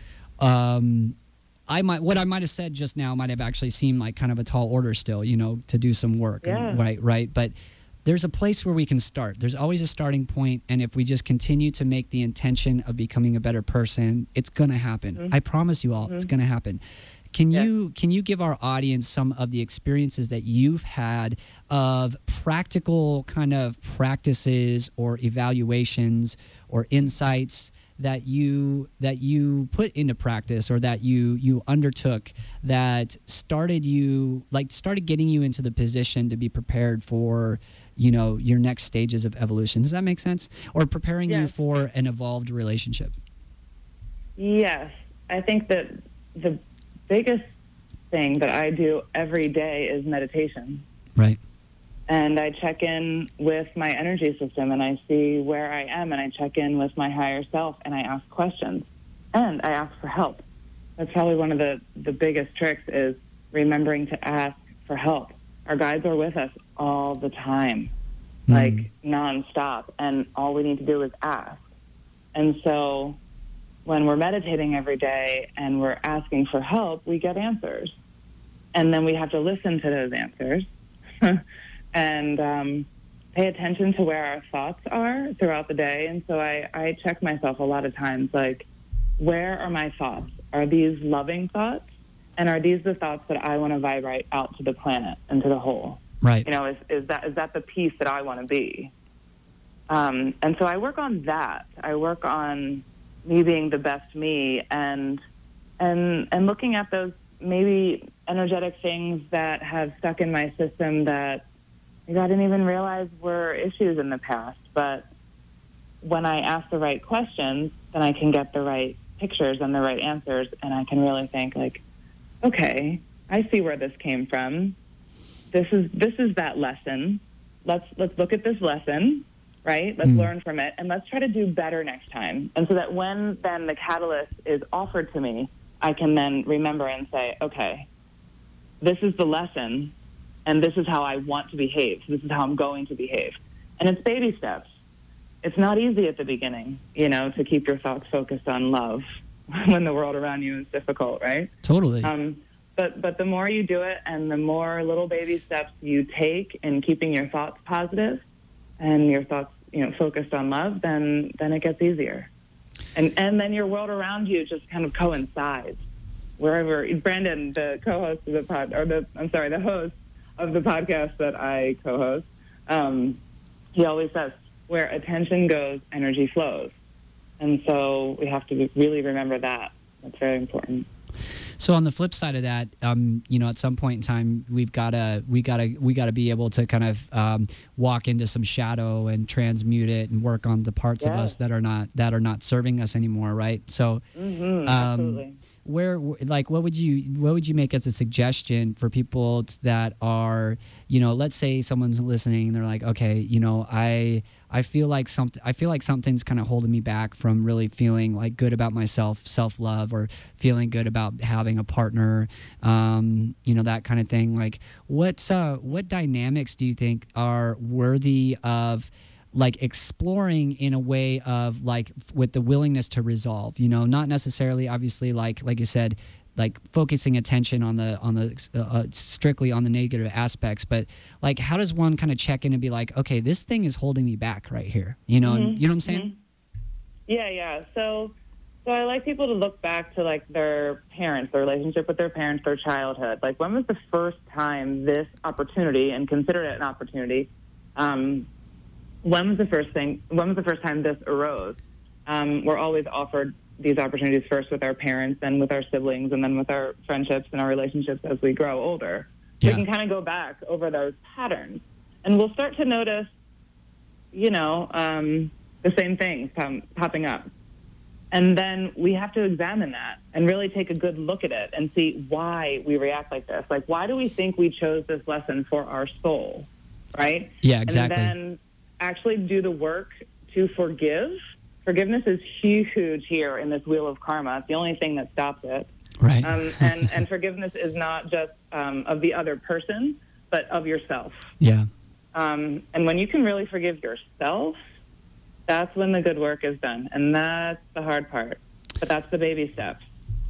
um, I might, what I might have said just now might have actually seemed like kind of a tall order still, you know, to do some work. Yeah. Right, right. But there's a place where we can start. There's always a starting point, and if we just continue to make the intention of becoming a better person, it's going to happen. Mm-hmm. I promise you all, mm-hmm. it's going to happen. Can yeah. you can you give our audience some of the experiences that you've had of practical kind of practices or evaluations or insights that you that you put into practice or that you you undertook that started you like started getting you into the position to be prepared for, you know, your next stages of evolution? Does that make sense? Or preparing yes. you for an evolved relationship? Yes. I think that the biggest thing that I do every day is meditation. Right. And I check in with my energy system and I see where I am, and I check in with my higher self and I ask questions and I ask for help. That's probably one of the, the biggest tricks is remembering to ask for help. Our guides are with us all the time, mm. like nonstop, and all we need to do is ask. And so when we're meditating every day and we're asking for help, we get answers. And then we have to listen to those answers and um, pay attention to where our thoughts are throughout the day. And so I, I check myself a lot of times, like, where are my thoughts? Are these loving thoughts? And are these the thoughts that I want to vibrate out to the planet and to the whole? Right. You know, is, is that is that the piece that I want to be? Um, and so I work on that. I work on me being the best me, and and and looking at those maybe energetic things that have stuck in my system that maybe I didn't even realize were issues in the past. But when I ask the right questions, then I can get the right pictures and the right answers, and I can really think like, okay, I see where this came from. This is this is that lesson. Let's let's look at this lesson. Right? Let's mm. learn from it, and let's try to do better next time. And so that when then the catalyst is offered to me, I can then remember and say, okay, this is the lesson, and this is how I want to behave. This is how I'm going to behave. And it's baby steps. It's not easy at the beginning, you know, to keep your thoughts focused on love when the world around you is difficult, right? Totally. Um, but, but the more you do it and the more little baby steps you take in keeping your thoughts positive, and your thoughts, you know, focused on love, then then it gets easier. And and then your world around you just kind of coincides. Wherever Brandon, the co-host of the pod, or the I'm sorry, the host of the podcast that I co-host, um, he always says, where attention goes, energy flows. And so we have to really remember that. That's very important. So on the flip side of that, um, you know, at some point in time, we've got to we got to we got to be able to kind of um, walk into some shadow and transmute it and work on the parts yeah. of us that are not that are not serving us anymore, right? So, mm-hmm, um, absolutely. Where, like, what would you what would you make as a suggestion for people that are, you know, let's say someone's listening and they're like, okay, you know, I I feel like something I feel like something's kind of holding me back from really feeling like good about myself, self-love, or feeling good about having a partner, um, you know, that kind of thing. Like, what's uh, what dynamics do you think are worthy of, like, exploring in a way of, like, with the willingness to resolve, you know, not necessarily obviously like like you said, like focusing attention on the on the uh, uh, strictly on the negative aspects, but like, how does one kind of check in and be like, okay, this thing is holding me back right here, you know? Mm-hmm. You know what I'm saying? Mm-hmm. Yeah, yeah. So so I like people to look back to, like, their parents, their relationship with their parents, their childhood. Like, when was the first time this opportunity, and consider it an opportunity, um, when was the first thing, when was the first time this arose? Um, we're always offered these opportunities first with our parents, then with our siblings, and then with our friendships and our relationships as we grow older. Yeah. We can kind of go back over those patterns, and we'll start to notice, you know, um, the same things um, popping up. And then we have to examine that and really take a good look at it and see why we react like this. Like, why do we think we chose this lesson for our soul, right? Yeah, exactly. And then actually do the work to forgive. Forgiveness is huge here in this wheel of karma. It's the only thing that stops it. Right. Um, and, and forgiveness is not just um, of the other person, but of yourself. Yeah. Um, and when you can really forgive yourself, that's when the good work is done. And that's the hard part. But that's the baby steps.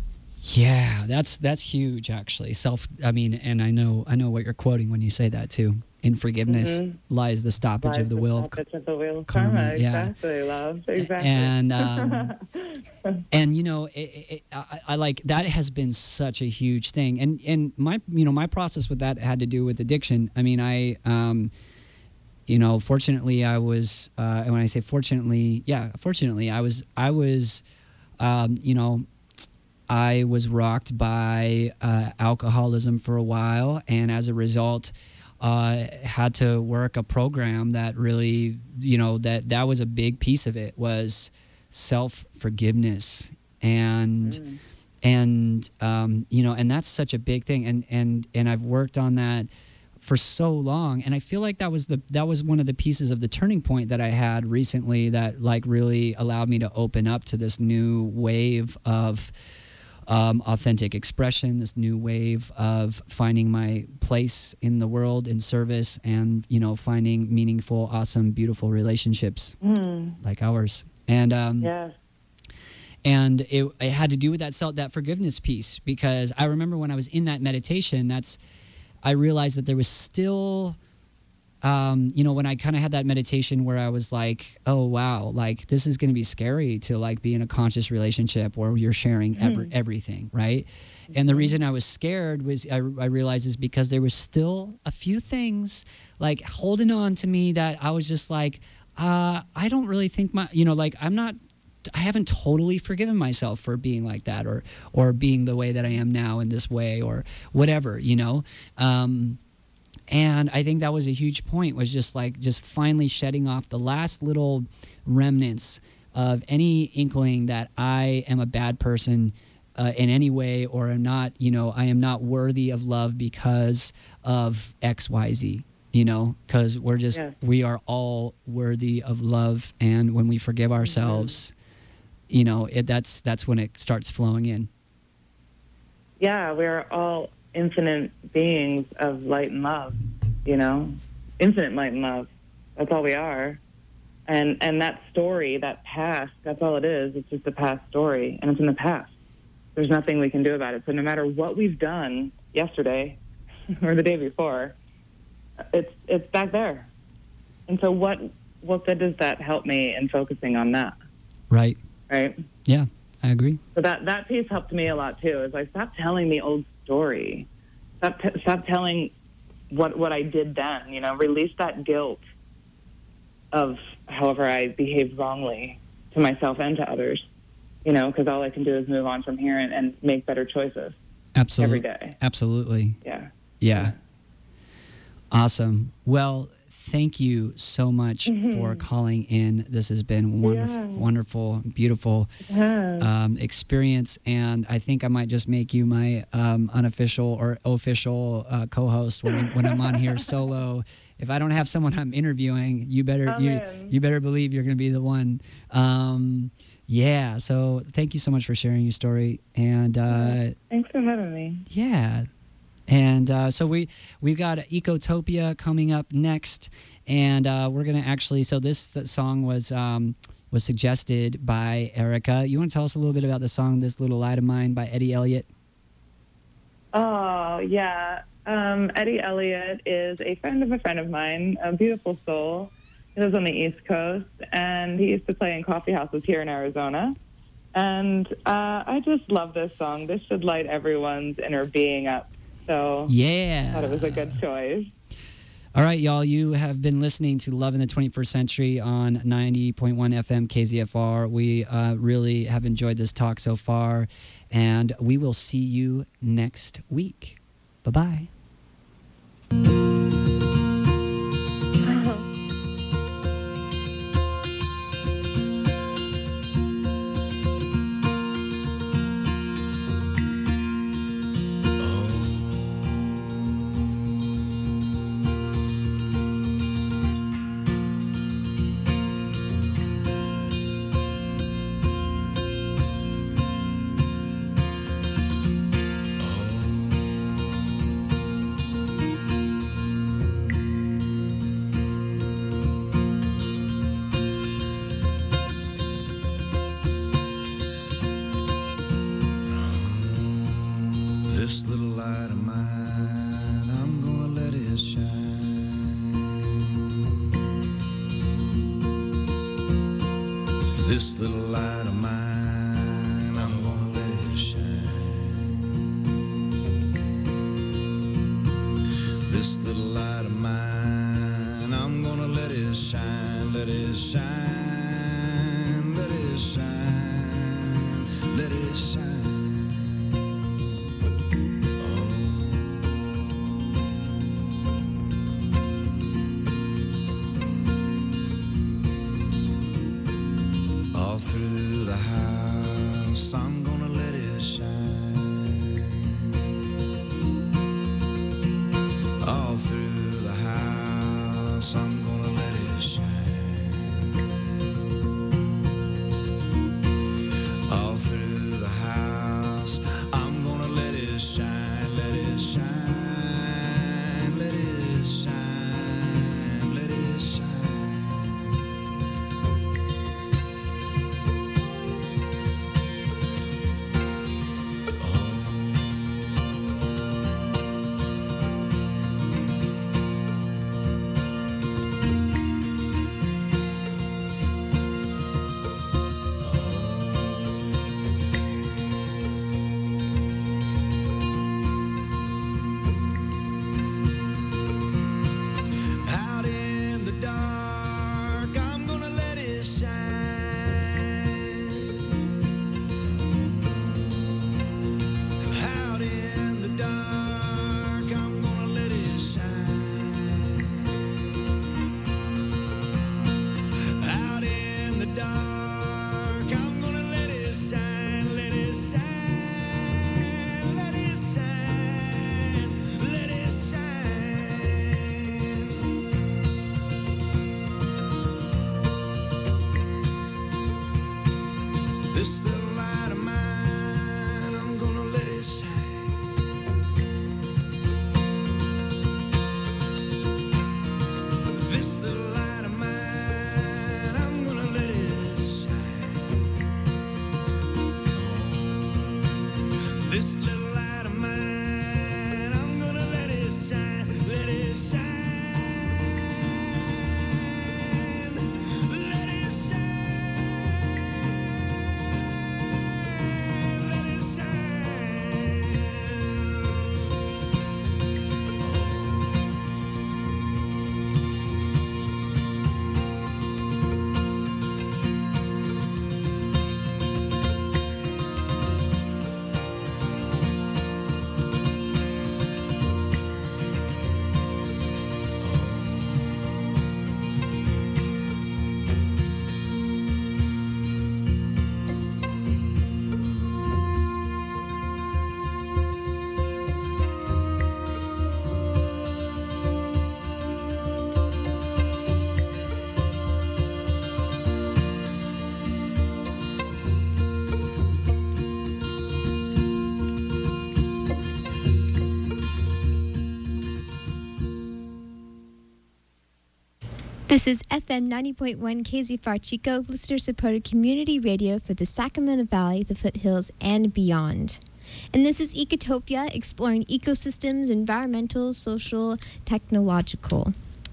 Yeah, that's that's huge, actually. Self, I mean, and I know I know what you're quoting when you say that too. In forgiveness Mhm. lies the stoppage Lies of the will of stoppage of the wheel of karma, karma. yeah. Exactly, love. Exactly. And um, and you know, it, it, I, I like that has been such a huge thing. And and my you know my process with that had to do with addiction. I mean, I um, you know, fortunately, I was, uh, and when I say fortunately, yeah, fortunately, I was I was, um, you know. I was rocked by uh, alcoholism for a while, and as a result, uh, had to work a program that really, you know, that that was a big piece of it was self-forgiveness, and Mm. and um, you know, and that's such a big thing, and and and I've worked on that for so long, and I feel like that was the that was one of the pieces of the turning point that I had recently that like really allowed me to open up to this new wave of Um, authentic expression, this new wave of finding my place in the world in service, and you know, finding meaningful, awesome, beautiful relationships Mm. like ours. And um, Yes. and it, it had to do with that self, that forgiveness piece, because I remember when I was in that meditation, that's I realized that there was still. Um, you know, when I kind of had that meditation where I was like, oh, wow, like this is going to be scary to like be in a conscious relationship where you're sharing ever, Mm. everything, right? And the reason I was scared was I, I realized is because there was still a few things like holding on to me that I was just like, uh, I don't really think my, you know, like I'm not, I haven't totally forgiven myself for being like that or, or being the way that I am now in this way or whatever, you know? Um, And I think that was a huge point, was just like just finally shedding off the last little remnants of any inkling that I am a bad person uh, in any way, or am not, you know, I am not worthy of love because of X, Y, Z, you know, because we're just, Yes. we are all worthy of love. And when we forgive ourselves, mm-hmm. you know, it, that's, that's when it starts flowing in. Yeah, we're all infinite beings of light and love, you know, infinite light and love. That's all we are. And and that story, that past, that's all it is. It's just a past story, and it's in the past. There's nothing we can do about it. So no matter what we've done yesterday or the day before, it's it's back there. And so what what good does that help me in focusing on that? Right. Right? Yeah, I agree. So that, that piece helped me a lot too. Is like, stop telling the old story. Stop, t- stop telling what what I did then. You know, release that guilt of however I behaved wrongly to myself and to others. You know, because all I can do is move on from here and, and make better choices. Absolutely. Every day. Absolutely. Yeah. Yeah. Awesome. Well, thank you so much Mm-hmm. for calling in. This has been wonderful, Yeah. wonderful, beautiful Yeah. um, experience. And I think I might just make you my um, unofficial or official uh, co-host when, when I'm on here solo. If I don't have someone I'm interviewing, you better I'm you in. you better believe you're going to be the one. Um, yeah. So thank you so much for sharing your story. And uh, Thanks for having me. yeah. And uh, so we we've got Ecotopia coming up next, and uh, we're gonna actually. So this song was um, was suggested by Erica. You want to tell us a little bit about the song "This Little Light of Mine" by Eddie Elliott? Oh, yeah. Um, Eddie Elliott is a friend of a friend of mine, a beautiful soul. He lives on the East Coast, and he used to play in coffee houses here in Arizona. And uh, I just love this song. This should light everyone's inner being up. So Yeah. I thought it was a good choice. All right, y'all. You have been listening to Love in the twenty-first Century on ninety point one F M K Z F R. We uh, really have enjoyed this talk so far, and we will see you next week. Bye-bye. it shine, let it shine, let it shine, let it shine. Oh. All through the house, I'm gonna let it shine. All through the house, I'm gonna let it shine. All through the house, I'm gonna let it shine, let it shine, let it shine, let it shine. Out in the dark, I'm gonna let it shine. Out in the dark, I'm gonna let it shine. Out in the dark, I'm gonna let it shine, let it shine, let it shine, let it shine. This little light of mine, I'm gonna let it shine. This little light of mine, I'm gonna let it shine. This little light of mine, I'm gonna let it shine, let it shine, let it shine, let it shine. This is F M ninety point one K Z F R Chico, listener-supported community radio for the Sacramento Valley, the foothills, and beyond. And this is Ecotopia, exploring ecosystems, environmental, social, technological.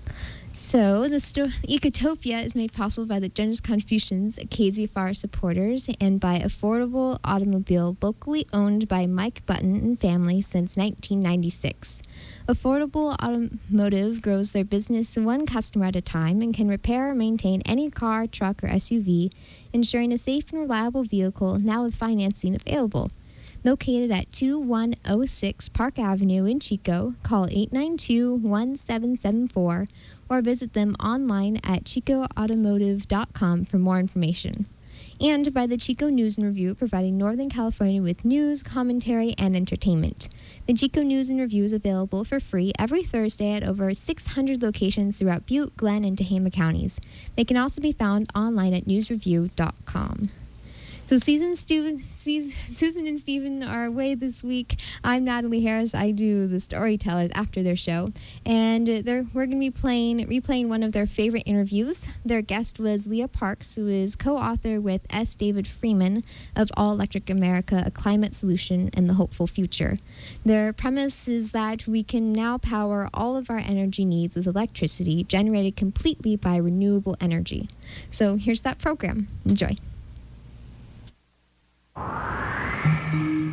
So, the sto- Ecotopia is made possible by the generous contributions of K Z F R supporters and by Affordable Automobile, locally owned by Mike Button and family since nineteen ninety-six. Affordable Automotive grows their business one customer at a time and can repair or maintain any car, truck, or S U V, ensuring a safe and reliable vehicle, now with financing available. Located at two one oh six Park Avenue in Chico, call eight nine two, one seven seven four or visit them online at chico automotive dot com for more information. And by the Chico News and Review, providing Northern California with news, commentary, and entertainment. The Chico News and Review is available for free every Thursday at over six hundred locations throughout Butte, Glenn, and Tehama counties. They can also be found online at news review dot com. So Susan, Stu- Susan and Stephen are away this week. I'm Natalie Harris. I do the storytellers after their show. And they're, we're going to be playing, replaying one of their favorite interviews. Their guest was Leah Parks, who is co-author with S. David Freeman of All Electric America, A Climate Solution and the Hopeful Future. Their premise is that we can now power all of our energy needs with electricity generated completely by renewable energy. So here's that program. Enjoy. Thank you.